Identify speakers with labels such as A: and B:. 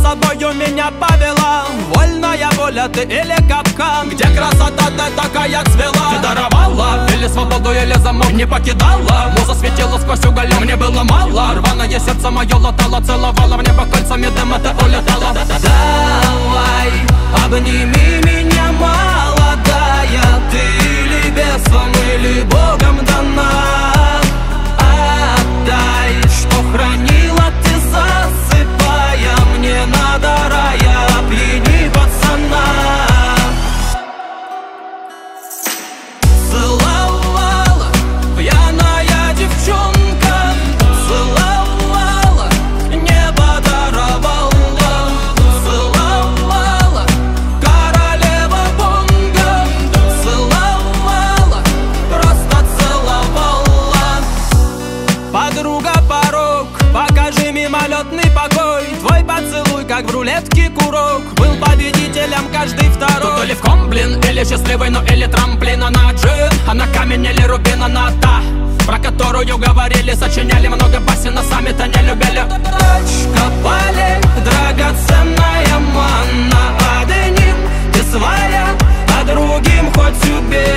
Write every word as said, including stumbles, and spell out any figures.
A: собою меня повела. Вольная воля ты или капкан? Где красота ты такая цвела? Ты даровала или свободу, или замок не покидала? Муза светила сквозь уголек, мне было мало. Рваное сердце мое латало, целовала в небо кольцами дыма, ты улетала. Давай, обними меня, молодая. Ты или бесом, или Богом дана. Отдай, что хранила ты, засыпая. Мне надо рая, опьяни пацана. Целовала пьяная девчонка, целовала, небо даровала. Целовала королева бонга, целовала, просто целовала. Подруга, порог, покажи мимолетный покой. Твой поцелуй, как в рулетке курок, был победителем каждый второй. Тут или в ком, блин, или счастливый, ну или трамплин. Она джин, она камень или рубин. Она та, про которую говорили, сочиняли много басен, а сами-то не любили. Точка полей, драгоценная манна. Одним ты своя, а другим хоть убей.